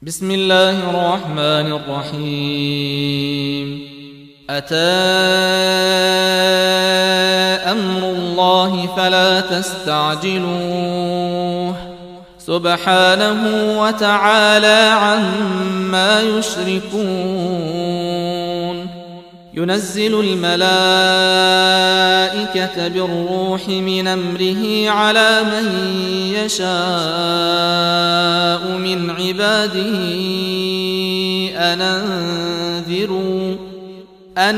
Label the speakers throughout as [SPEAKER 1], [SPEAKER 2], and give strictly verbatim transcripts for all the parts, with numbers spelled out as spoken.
[SPEAKER 1] بسم الله الرحمن الرحيم. أتى أمر الله فلا تستعجلوه سبحانه وتعالى عما يشركون. ينزل الملائكة بالروح من أمره على من يشاء من عباده أن أنذروا أن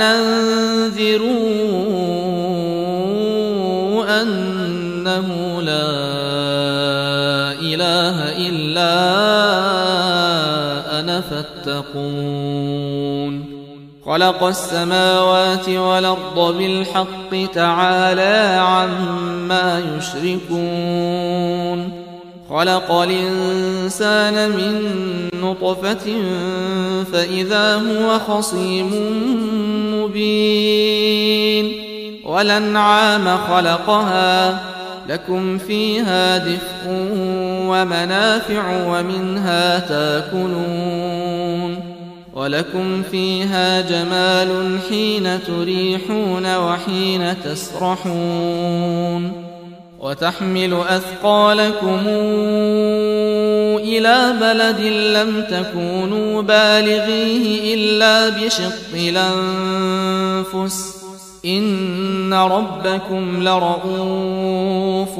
[SPEAKER 1] أنذروا أنه لا إله إلا أنا فاتقون. خلق السماوات والأرض بالحق تعالى عما يشركون. خلق الإنسان من نطفة فإذا هو خصيم مبين. والأنعام خلقها لكم فيها دفء ومنافع ومنها تاكلون. ولكم فيها جمال حين تريحون وحين تسرحون. وتحمل أثقالكم إلى بلد لم تكونوا بالغيه إلا بشق الأنفس إن ربكم لرؤوف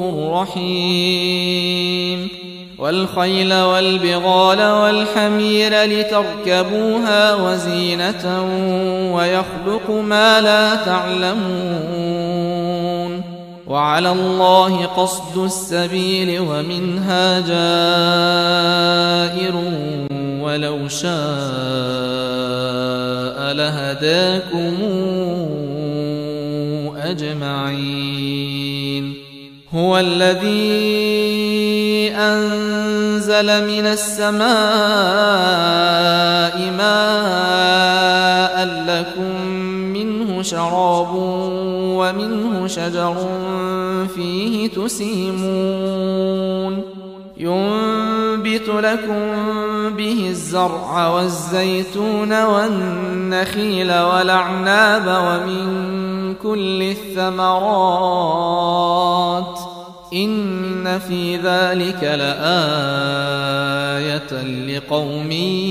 [SPEAKER 1] رحيم. والخيل والبغال والحمير لتركبوها وزينة ويخلق ما لا تعلمون. وعلى الله قصد السبيل ومنها جائر ولو شاء لهداكم أجمعين. هو الذي أنزل من السماء ماء لكم منه شراب ومنه شجر فيه تسيمون. ينبت لكم به الزرع والزيتون والنخيل والأعناب ومن كل الثمرات إن في ذلك لآية لقوم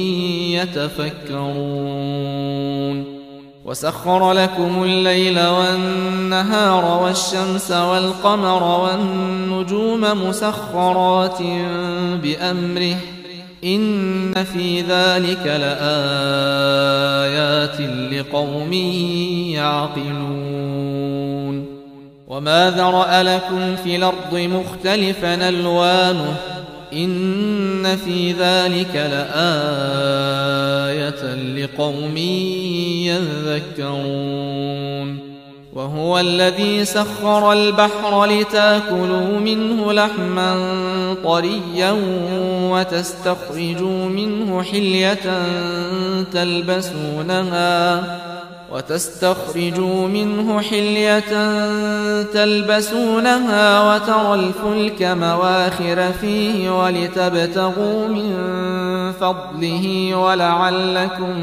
[SPEAKER 1] يتفكرون. وسخر لكم الليل والنهار والشمس والقمر والنجوم مسخرات بأمره إن في ذلك لآيات لقوم يعقلون. وما ذرأ لكم في الأرض مختلفا ألوانه إن في ذلك لآية لقوم يذكرون. وهو الذي سخر البحر لتاكلوا منه لحما طريا وتستخرجوا منه حلية تلبسونها وتستخرجوا منه حلية تلبسونها وترى الفلك مواخر فيه ولتبتغوا من فضله ولعلكم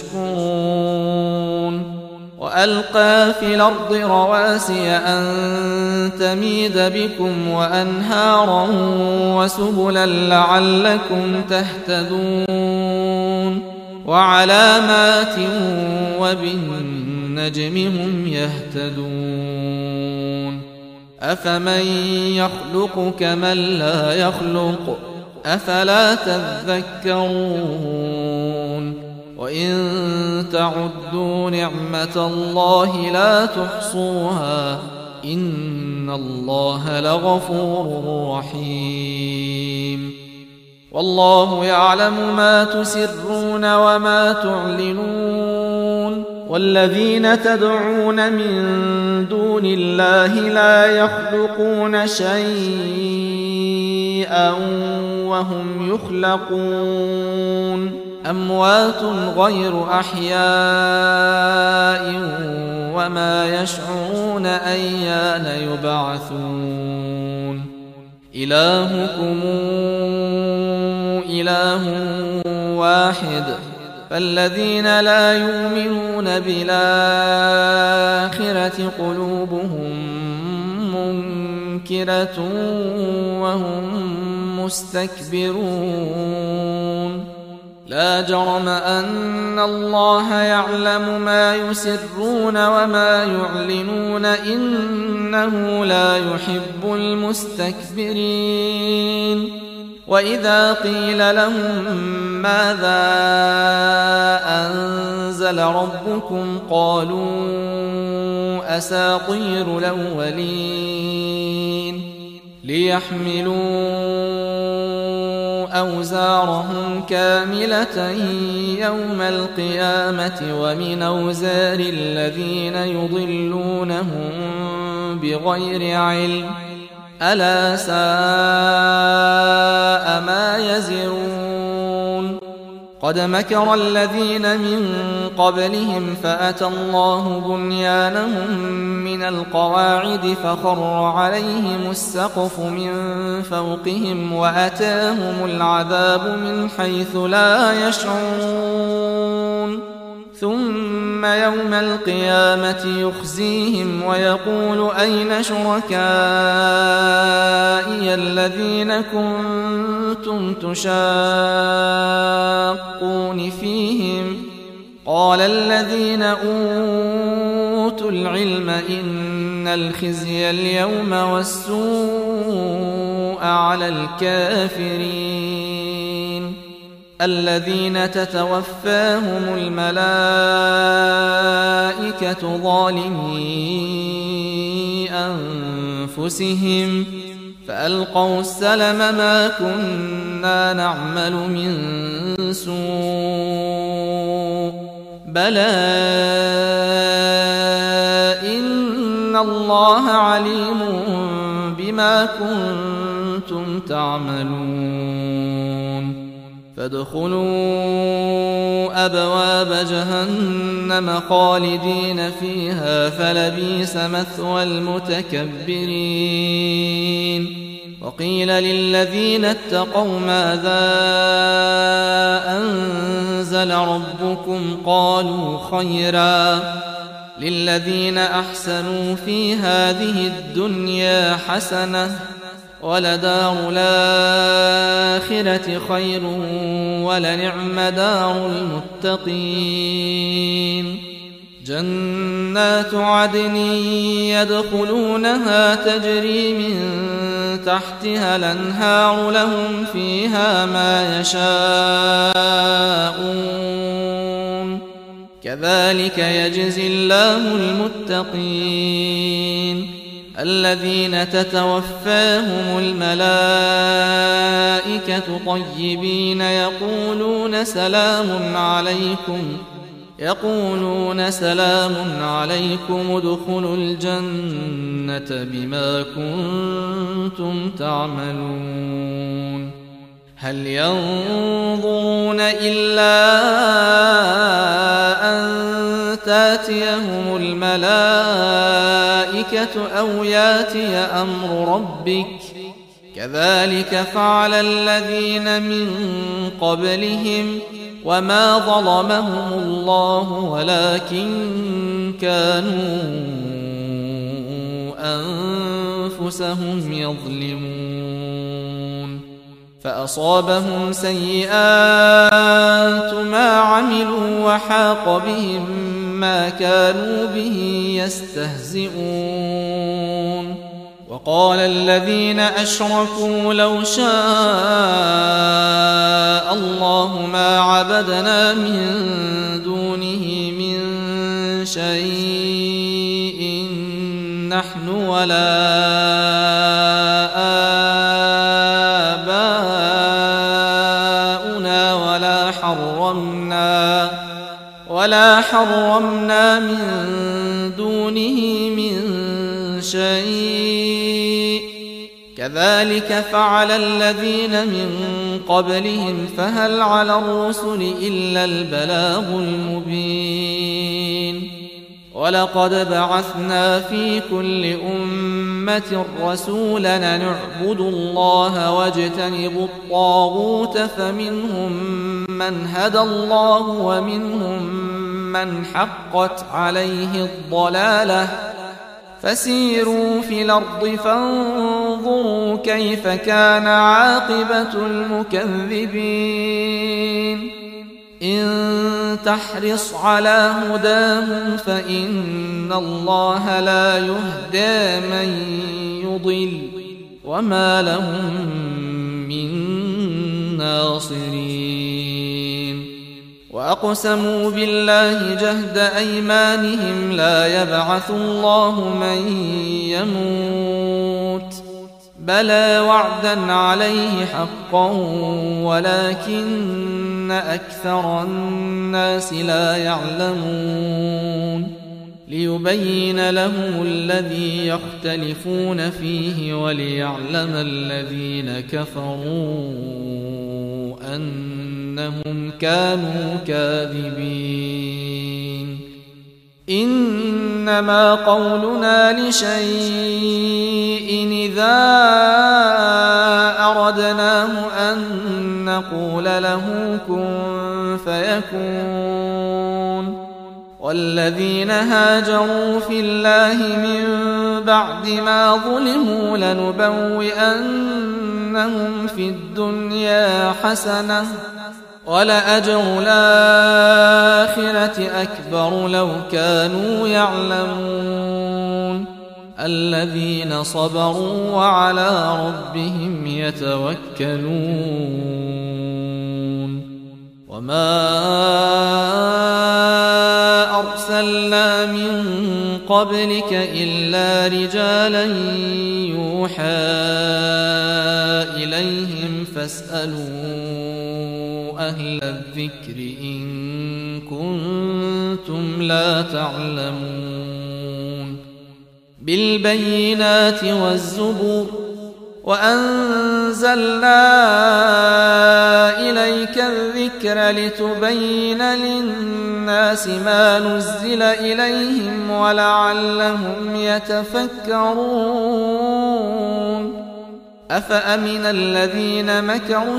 [SPEAKER 1] تشكرون. وألقى في الأرض رواسي أن تميد بكم وأنهارا وسبلا لعلكم تهتدون. وعلامات وبالنجم هم يهتدون. أفمن يخلق كمن لا يخلق أفلا تذكرون. وإن تعدوا نعمة الله لا تحصوها إن الله لغفور رحيم. والله يعلم ما تسرون وما تعلنون. والذين تدعون من دون الله لا يخلقون شيئا وهم يخلقون. أموات غير أحياء وما يشعرون أيان يبعثون. إلهكم إله واحد فالذين لا يؤمنون بالآخرة قلوبهم منكرة وهم مستكبرون لا جرم أن الله يعلم ما يسرون وما يعلنون إنه لا يحب المستكبرين وإذا قيل لهم ماذا أنزل ربكم قالوا أساطير الأولين ليحملوا أوزارهم كاملة يوم القيامة ومن أوزار الذين يضلونهم بغير علم ألا ساء ما يزرون قد مكر الذين من قبلهم فأتى الله بنيانهم من القواعد فخر عليهم السقف من فوقهم وأتاهم العذاب من حيث لا يشعرون ثم يوم القيامة يخزيهم ويقول أين شركائي الذين كنتم تشاقون فيهم قال الذين أوتوا العلم إن الخزي اليوم والسوء على الكافرين الذين تتوفاهم الملائكة ظالمي أنفسهم فألقوا السلم ما كنا نعمل من سوء بلى إن الله عليم بما كنتم تعملون فادخلوا أبواب جهنم خالدين فيها فلبئس مثوى المتكبرين وقيل للذين اتقوا ماذا أنزل ربكم قالوا خيرا للذين أحسنوا في هذه الدنيا حسنة ولدار الآخرة خير ولنعم دار المتقين جنات عدن يدخلونها تجري من تحتها الأنهار لهم فيها ما يشاءون كذلك يجزي الله المتقين الذين تتوفاهم الملائكة طيبين يقولون سلام عليكم يقولون سلام عليكم ادخلوا الجنة بما كنتم تعملون هل ينظرون إلا أن تاتيهم الملائكة أو ياتي أمر ربك كذلك فعل الذين من قبلهم وما ظلمهم الله ولكن كانوا أنفسهم يظلمون فأصابهم سيئات ما عملوا وحاق بهم ما كانوا به يستهزئون وقال الذين أشركوا لو شاء الله ما عبدنا من دونه من شيء نحن ولا آباؤنا ولا حرمنا ولا حرمنا من دونه من شيء كذلك فعل الذين من قبلهم فهل على الرسل إلا البلاغ المبين ولقد بعثنا في كل أمة رسولا أن اعبدوا الله واجتنبوا الطاغوت فمنهم من هدى الله ومنهم من حقت عليه الضلالة فسيروا في الأرض فانظروا كيف كان عاقبة المكذبين إن تحرص على هداهم فإن الله لا يهدى من يضل وما لهم من ناصرين وأقسموا بالله جهد أيمانهم لا يبعث الله من يموت بلى وعدا عليه حقا ولكن أكثر الناس لا يعلمون ليبين لهم الذي يختلفون فيه وليعلم الذين كفروا أنهم كانوا كاذبين إنما قولنا لشيء إذا أردناه أن نقول له كن فيكون والذين هاجروا في الله من بعد ما ظلموا لنبوئنهم في الدنيا حسنة ولأجر الآخرة أكبر لو كانوا يعلمون الذين صبروا وعلى ربهم يتوكلون وما أرسلنا من قبلك إلا رجالا يوحى إليهم فاسألوا أهل الذكر إن كنتم لا تعلمون بالبينات والزبور وأنزلنا إليك الذكر لتبين للناس ما نزل إليهم ولعلهم يتفكرون أفأمن الذين مكروا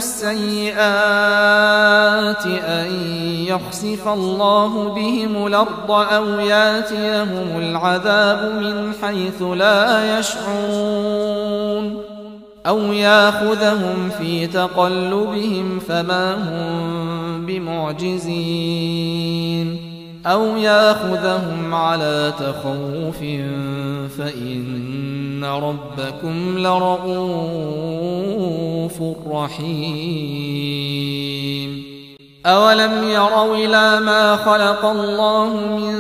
[SPEAKER 1] السيئات أن يخسف الله بهم الأرض أو ياتيهم العذاب من حيث لا يشعرون أو ياخذهم في تقلبهم فما هم بمعجزين أو ياخذهم على تخوف فإن ربكم لرؤوف رحيم أولم يروا إلى ما خلق الله من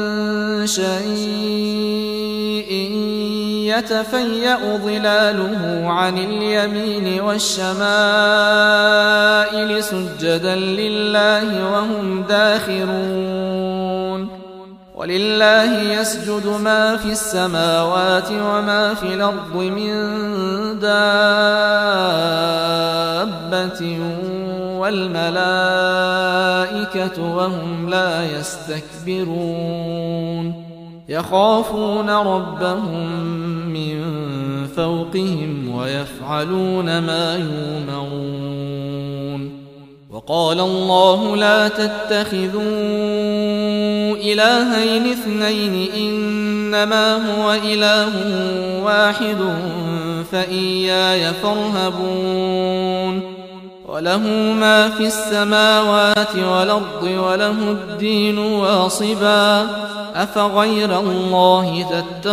[SPEAKER 1] شيء يتفيأ ظلاله عن اليمين والشمائل سجدا لله وهم داخرون ولله يسجد ما في السماوات وما في الأرض من دابة والملائكة وهم لا يستكبرون يخافون ربهم من فوقهم ويفعلون ما يؤمرون وقال الله لا تتخذوا إلهين اثنين إنما هو إله واحد فإياي فارهبون وله ما في السماوات والأرض وله الدين واصبا أفغير الله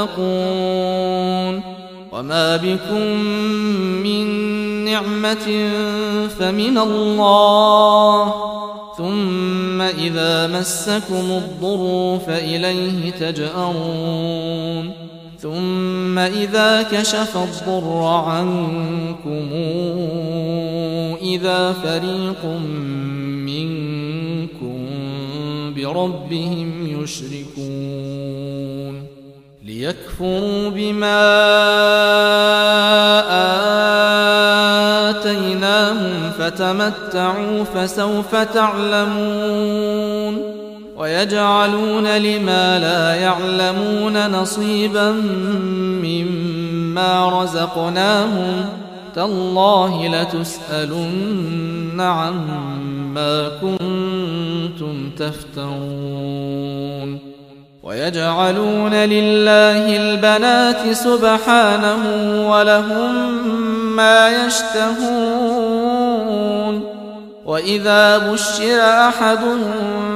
[SPEAKER 1] تتقون وما بكم من نعمة فمن الله ثم إذا مسكم الضر فإليه تجأرون ثم إذا كشف الضر عنكم إذا فريق منكم بربهم يشركون ليكفروا بما آتيناهم فتمتعوا فسوف تعلمون ويجعلون لما لا يعلمون نصيبا مما رزقناهم تالله لتسألن عما كنتم تفترون ويجعلون لله البنات سبحانه ولهم ما يشتهون وإذا بشر أحدهم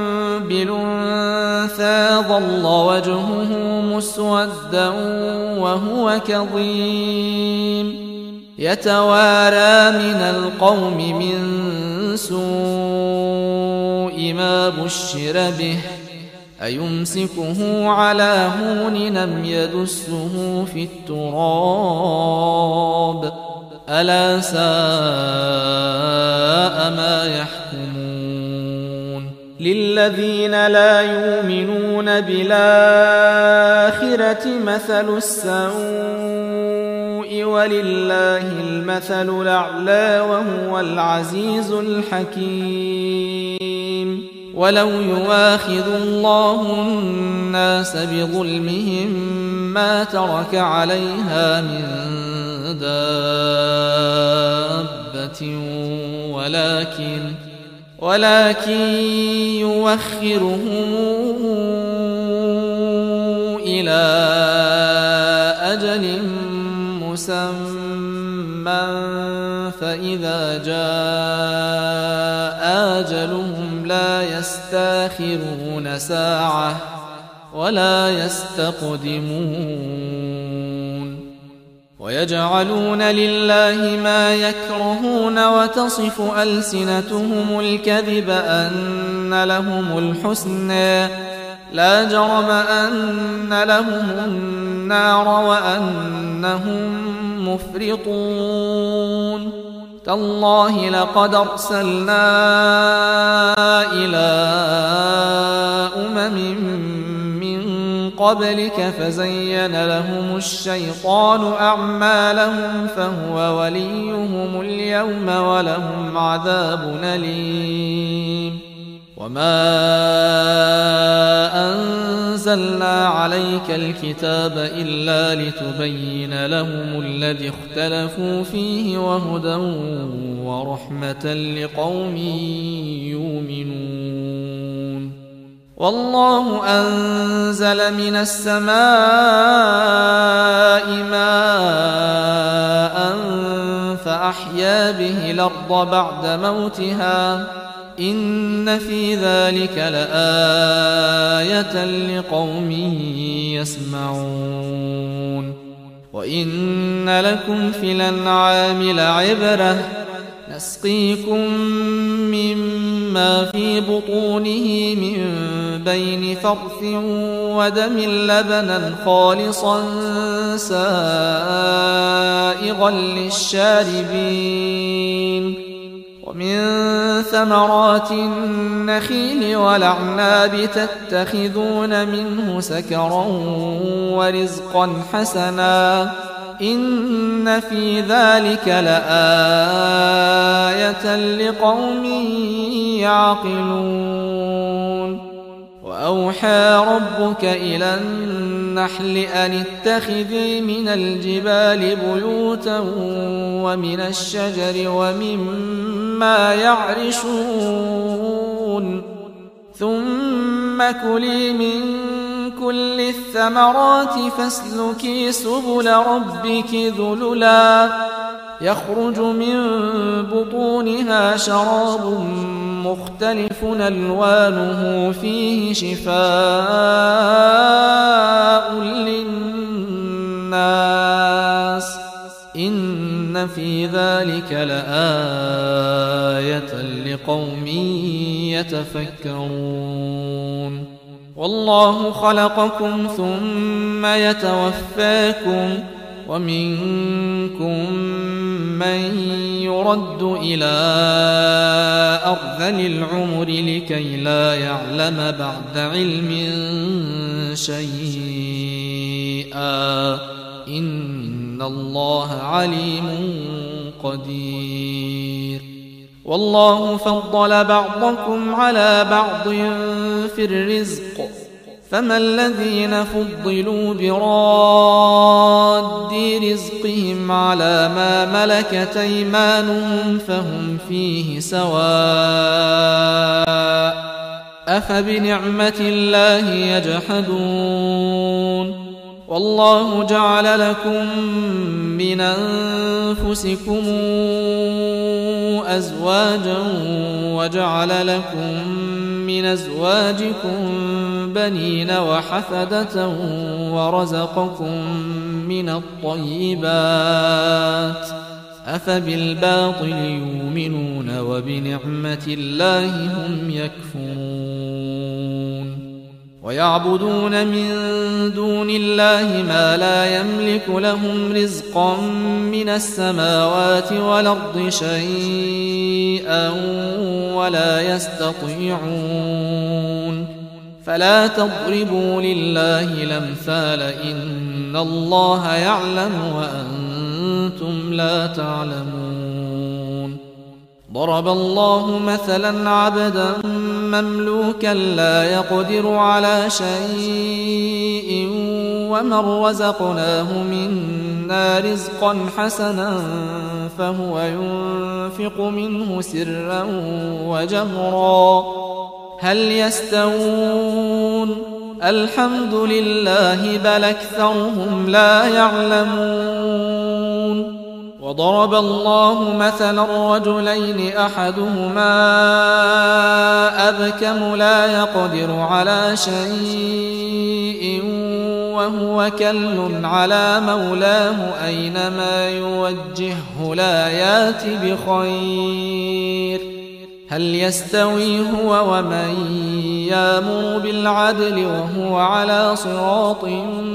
[SPEAKER 1] بالأنثى ظل وجهه مسودا وهو كظيم يتوارى من القوم من سوء ما بشر به أيمسكه على هون أم يدسه في التراب ألا ساء ما يحكمون للذين لا يؤمنون بالآخرة مثل السوء ولله المثل الأعلى وهو العزيز الحكيم ولو يواخذ الله الناس بظلمهم ما ترك عليها من دابة ولكن ولكن يوخرهم إلى أجل مسمى فإذا جاء أجلهم لا يستاخرون ساعة ولا يستقدمون ويجعلون لله ما يكرهون وتصف ألسنتهم الكذب أن لهم الحسنى لا جرم أن لهم النار وأنهم مفرطون تالله لقد أرسلنا إلى أمم من قبلك فزين لهم الشيطان أعمالهم فهو وليهم اليوم ولهم عذاب أليم وما أنزلنا عليك الكتاب إلا لتبين لهم الذي اختلفوا فيه وهدى ورحمة لقوم يؤمنون والله أنزل من السماء ماء فأحيا به الأرض بعد موتها إن في ذلك لآية لقوم يسمعون وإن لكم في الأنعام لعبرة نسقيكم مما في بطونه من بين فرث ودم لبنا خالصا سائغا للشاربين ومن ثمرات النخيل والأعناب تتخذون منه سكرا ورزقا حسنا إن في ذلك لآية لقوم يعقلون وأوحى ربك إلى النحل أن اتخذي من الجبال بيوتا ومن الشجر ومما يعرشون ثم كلي من كل الثمرات فاسلكي سبل ربك ذللا يخرج من بطونها شراب مختلف ألوانه فيه شفاء للناس إن في ذلك لآية لقوم يتفكرون والله خلقكم ثم يتوفاكم ومنكم من يرد إلى أرذل العمر لكي لا يعلم بعد علم شيئا إن الله عليم قدير والله فضل بعضكم على بعض في الرزق فما الذين فضلوا براد رزقهم على ما ملكت أيمانهم فهم فيه سواء أفبنعمة الله يجحدون والله جعل لكم من أنفسكم أزواجا وجعل لكم من أزواجكم بنين وحفدة ورزقكم من الطيبات أفبالباطل يؤمنون وبنعمة الله هم يكفرون ويعبدون من دون الله ما لا يملك لهم رزقا من السماوات والأرض شيئا ولا يستطيعون فلا تضربوا لله الأمثال إن الله يعلم وأنتم لا تعلمون ضرب الله مثلا عبدا مملوكا لا يقدر على شيء ومن رزقناه منا رزقا حسنا فهو ينفق منه سرا وجهرا هل يستوون الحمد لله بل أكثرهم لا يعلمون وضرب الله مثلا رجلين أحدهما أبكم لا يقدر على شيء وهو كل على مولاه أينما يوجهه لا يات بخير هل يستوي هو ومن يأمر بالعدل وهو على صراط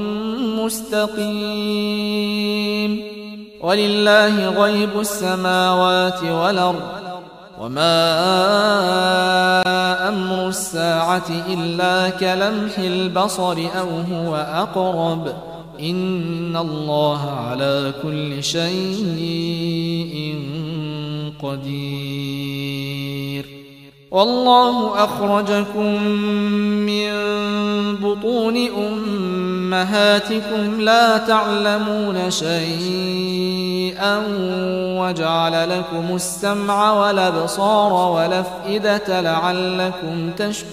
[SPEAKER 1] مستقيم ولله غيب السماوات والأرض وما أمر الساعة إلا كلمح البصر أو هو أقرب إن الله على كل شيء قدير والله أخرجكم من بطون أمهاتكم لا تعلمون شيئا وجعل لكم السمع والأبصار والأفئدة لعلكم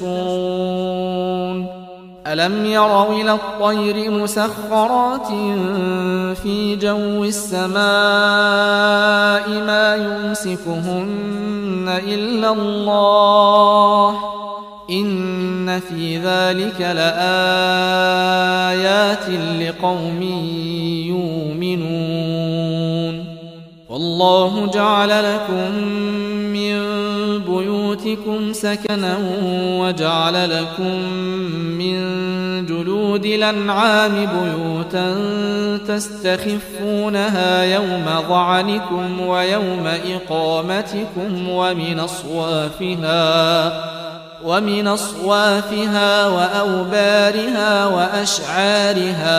[SPEAKER 1] تشكرون ألم يروا إلى الطير مسخرات في جو السماء ما يمسكهن إلا الله إن في ذلك لآيات لقوم يؤمنون والله جعل لكم من بيوتكم سكنا وجعل لكم من جلود الأنعام بيوتا تستخفونها يوم ظعنكم ويوم إقامتكم ومن أصوافها ومن أصوافها وأوبارها وأشعارها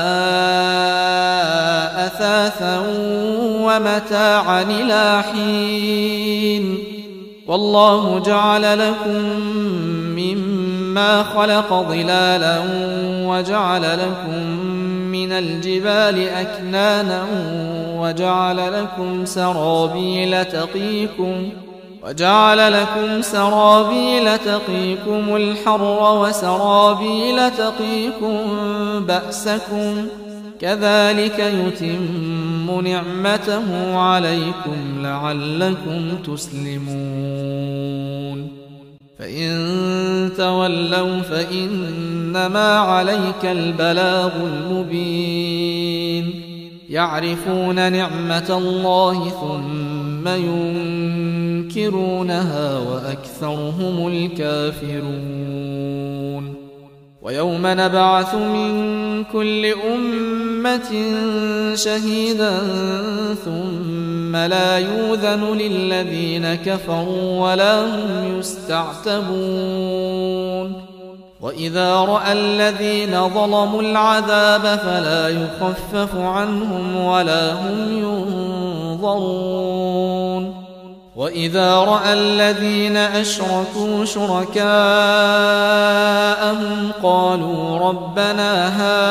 [SPEAKER 1] أثاثا ومتاعا إلى حين والله جعل لكم مما خلق ظلالا وجعل لكم من الجبال أكنانا وجعل لكم سرابيل تقيكم وجعل لكم سرابيل تقيكم الحر وسرابيل تقيكم بأسكم كذلك يتم نعمته عليكم لعلكم تسلمون فإن تولوا فإنما عليك البلاغ المبين يعرفون نعمة الله ثم ينكرونها وأكثرهم الكافرون ويوم نبعث من كل أمة شهيدا ثم لا يؤذن للذين كفروا ولا هم يستعتبون وإذا رأى الذين ظلموا العذاب فلا يخفف عنهم ولا هم ينظرون وإذا رأى الذين أشركوا شركاءهم قالوا ربنا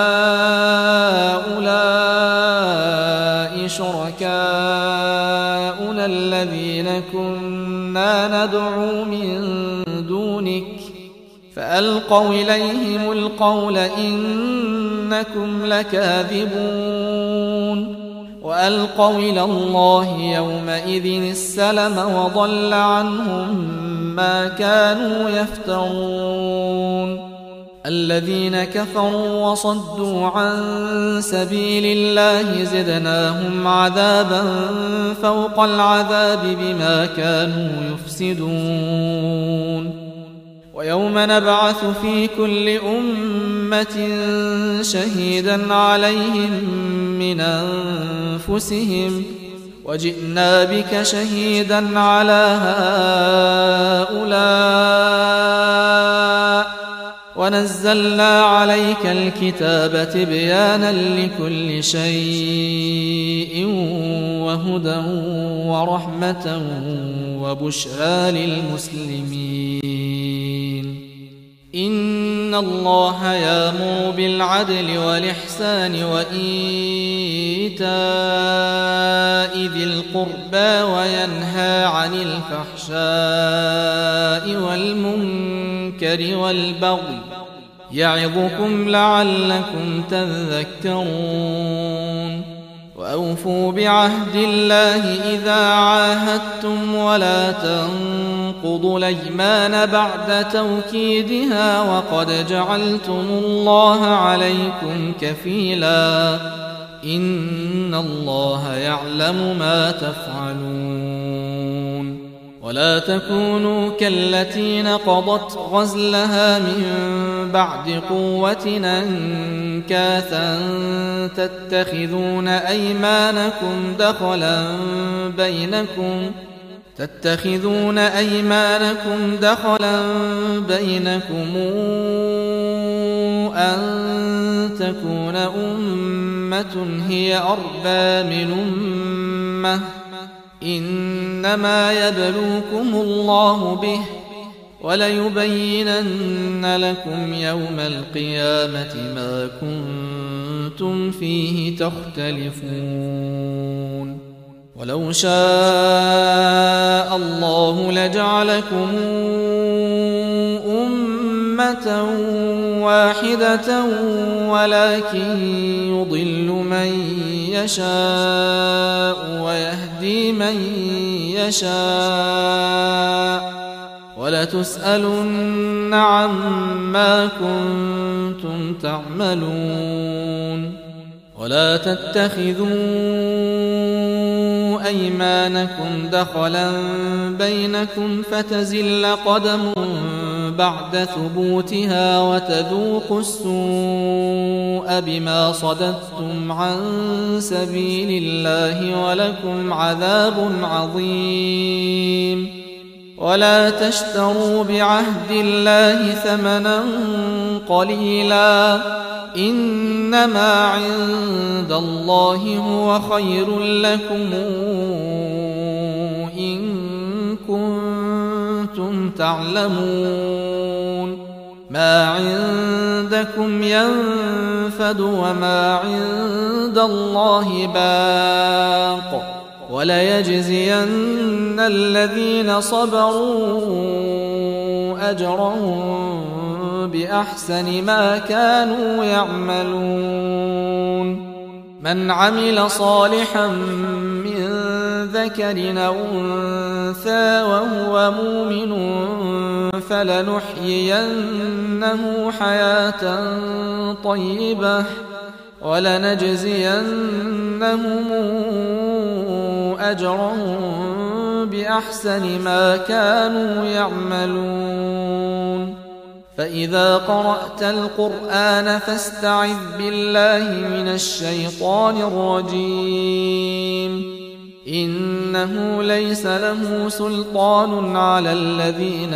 [SPEAKER 1] هؤلاء شركاؤنا الذين كنا ندعو من دونك فألقوا إليهم القول إنكم لكاذبون وألقوا إلى الله يومئذ السلم وضل عنهم ما كانوا يفترون الذين كفروا وصدوا عن سبيل الله زدناهم عذابا فوق العذاب بما كانوا يفسدون ويوم نبعث في كل أمة شهيدا عليهم من أنفسهم وجئنا بك شهيدا على هؤلاء ونزلنا عليك الكتاب تبيانا لكل شيء وهدى ورحمة وبشرى للمسلمين إن الله يأمر بالعدل والإحسان وإيتاء ذي القربى وينهى عن الفحشاء والمنكر والبغي يعظكم لعلكم تذكرون وأوفوا بعهد الله إذا عاهدتم ولا تنقضوا الأيمان بعد توكيدها وقد جعلتم الله عليكم كفيلا إن الله يعلم ما تفعلون ولا تكونوا كالتي نقضت غزلها من بعد قوة أنكاثا تتخذون أيمانكم دخلا بينكم تتخذون أيمانكم دخلا بينكم أن تكون أمة هي أربى من أمة إنما يبلوكم الله به وليبينن لكم يوم القيامة ما كنتم فيه تختلفون ولو شاء الله لجعلكم أمة واحدة ولكن يضل من يشاء ويهدي من يشاء ولتسألن عما كنتم تعملون ولا تتخذوا أيمانكم دخلا بينكم فتزل قدم بعد ثبوتها وتذوقوا السوء بما صددتم عن سبيل الله ولكم عذاب عظيم ولا تشتروا بعهد الله ثمنا قليلا إنما عند الله هو خير لكم إن كنتم تعلمون ما عندكم ينفد وما عند الله باق وليجزين الذين صبروا أجرهم بأحسن ما كانوا يعملون من عمل صالحا من ذكر أو أنثى وهو مؤمن فلنحيينه حياة طيبة ولنجزينهم أجرهم بأحسن ما كانوا يعملون فإذا قرأت القرآن فاستعذ بالله من الشيطان الرجيم إنه ليس له سلطان على الذين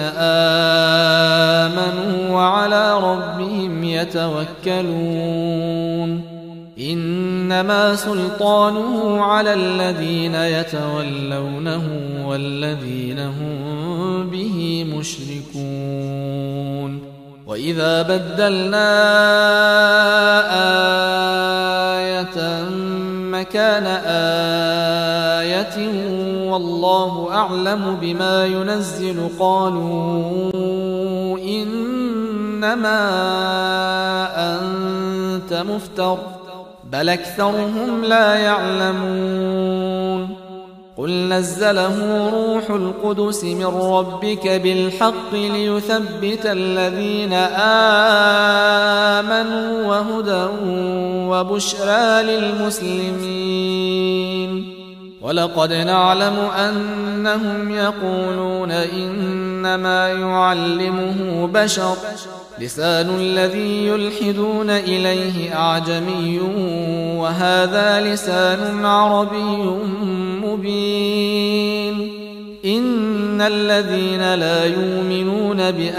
[SPEAKER 1] آمنوا وعلى ربهم يتوكلون إن إنما سلطانه على الذين يتولونه والذين هم به مشركون وإذا بدلنا آية مكان آية والله أعلم بما ينزل قالوا إنما أنت مفتر بل أكثرهم لا يعلمون قل نزله روح القدس من ربك بالحق ليثبت الذين آمنوا وهدى وبشرى للمسلمين ولقد نعلم أنهم يقولون إنما يعلمه بشر لسان الذي يلحدون إليه أعجمي وهذا لسان عربي مبين إن الذين لا يؤمنون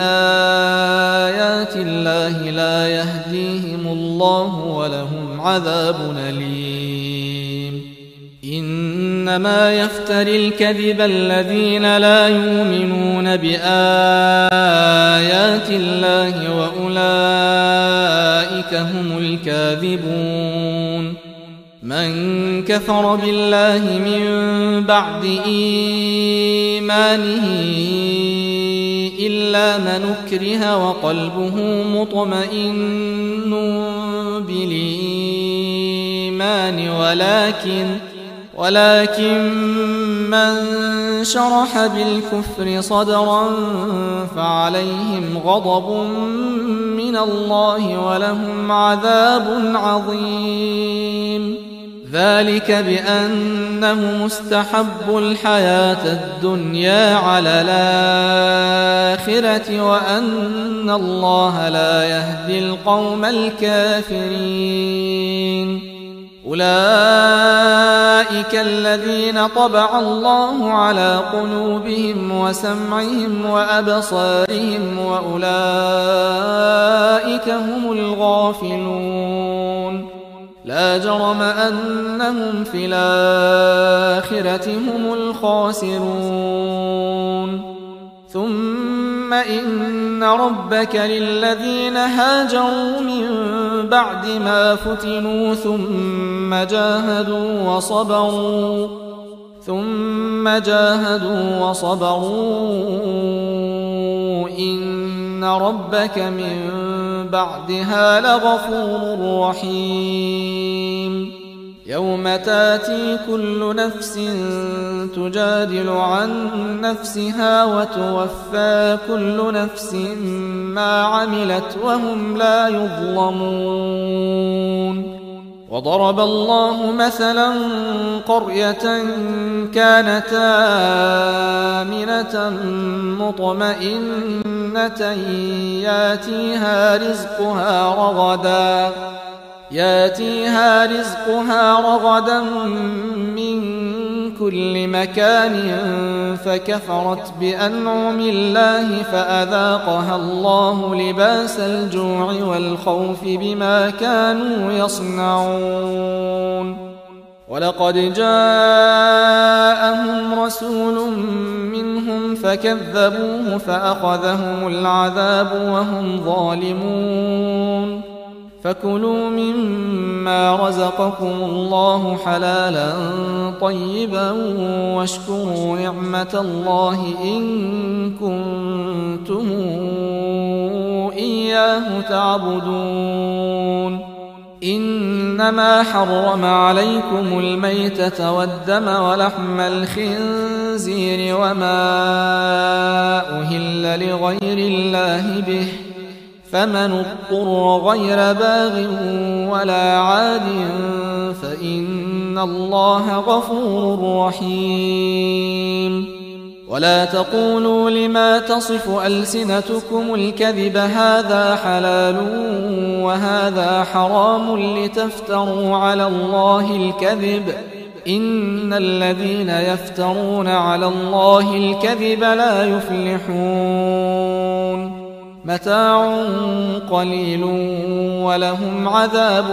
[SPEAKER 1] بآيات الله لا يهديهم الله ولهم عذاب أليم إنما يفتري الكذب الذين لا يؤمنون بآيات الله وأولئك هم الكاذبون من كفر بالله من بعد إيمانه إلا من أكره وقلبه مطمئن بالإيمان ولكن ولكن من شرح بالكفر صدرا فعليهم غضب من الله ولهم عذاب عظيم ذلك بأنه مستحب الحياة الدنيا على الآخرة وأن الله لا يهدي القوم الكافرين أولئك الذين طبع الله على قلوبهم وسمعهم وأبصارهم وأولئك هم الغافلون لا جرم أنهم في الآخرة هم الخاسرون ثم إن ربك للذين هاجروا من بعد ما فتنوا ثم جاهدوا وصبروا ثم جاهدوا وصبروا إن ربك من بعدها لغفور رحيم يوم تاتي كل نفس تجادل عن نفسها وتوفى كل نفس ما عملت وهم لا يظلمون وضرب الله مثلا قرية كانت آمنة مطمئنة ياتيها رزقها رغدا ياتيها رزقها رغدا من كل مكان فكفرت بأنعم الله فأذاقها الله لباس الجوع والخوف بما كانوا يصنعون ولقد جاءهم رسول منهم فكذبوه فأخذهم العذاب وهم ظالمون فكلوا مما رزقكم الله حلالا طيبا واشكروا نعمة الله إن كنتم إياه تعبدون إنما حرم عليكم الميتة والدم ولحم الخنزير وما أهل لغير الله به فمن اضطر غير باغ ولا عاد فإن الله غفور رحيم ولا تقولوا لما تصف ألسنتكم الكذب هذا حلال وهذا حرام لتفتروا على الله الكذب إن الذين يفترون على الله الكذب لا يفلحون متاع قليل ولهم عذاب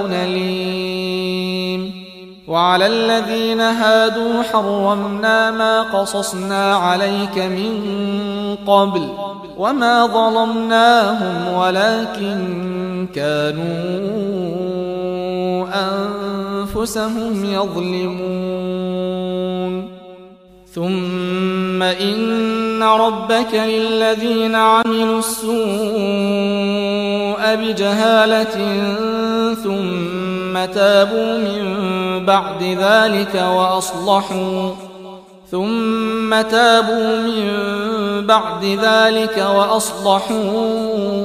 [SPEAKER 1] أليم. وعلى الذين هادوا حرمنا ما قصصنا عليك من قبل وما ظلمناهم ولكن كانوا أنفسهم يظلمون. ثم إن ربك للذين عملوا السوء بجهالة ثم تابوا من بعد ذلك وأصلحوا ثم تابوا من بعد ذلك وأصلحوا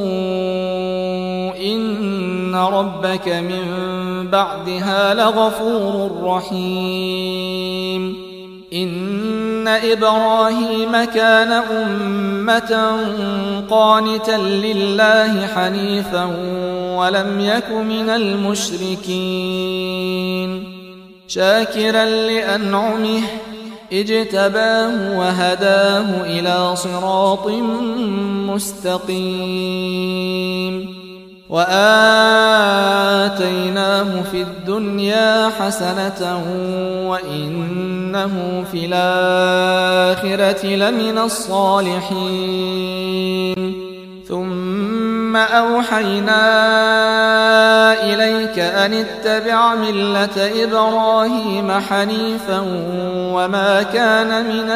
[SPEAKER 1] إن ربك من بعدها لغفور رحيم. إن إبراهيم كان أمة قانتا لله حنيفا ولم يك من المشركين شاكرا لأنعمه اجتباه وهداه إلى صراط مستقيم. وآتيناه في الدنيا حسنة وإنه في الآخرة لمن الصالحين. ثم أوحينا إليك أن اتبع ملة إبراهيم حنيفا وما كان من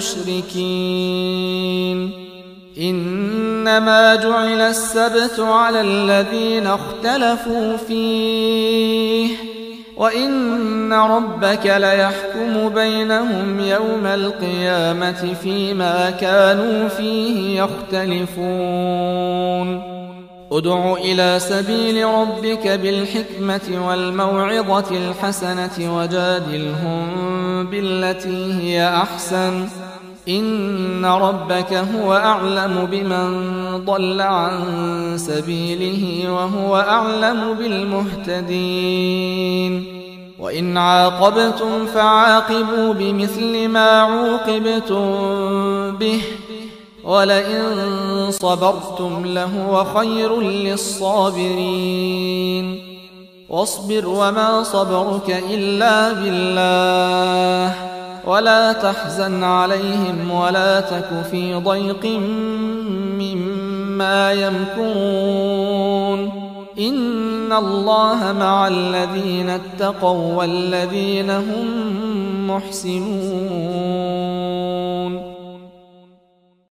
[SPEAKER 1] المشركين. إنما جعل السبت على الذين اختلفوا فيه وإن ربك ليحكم بينهم يوم القيامة فيما كانوا فيه يختلفون. ادع إلى سبيل ربك بالحكمة والموعظة الحسنة وجادلهم بالتي هي أحسن إن ربك هو أعلم بمن ضل عن سبيله وهو أعلم بالمهتدين. وإن عاقبتم فعاقبوا بمثل ما عوقبتم به ولئن صبرتم لهو خير للصابرين. واصبر وما صبرك إلا بالله ولا تحزن عليهم ولا تك في ضيق مما يمكرون. إن الله مع الذين اتقوا والذين هم محسنون.